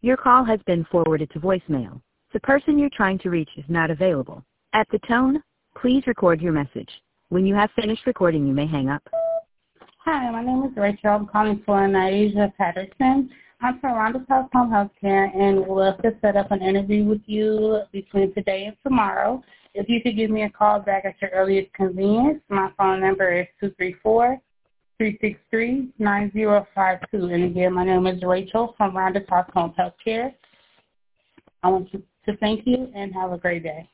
Your call has been forwarded to voicemail. The person you're trying to reach is not available. At the tone, please record your message. When you have finished recording, you may hang up. Hi, my name is Rachel. I'm calling for Naija Patterson. I'm from Rhonda's House Home Healthcare and would love to set up an interview with you between today and tomorrow. If you could give me a call back at your earliest convenience, my phone number is 234-363-9052. And again, my name is Rachel from Rhonda's House Home Healthcare. I want to thank you and have a great day.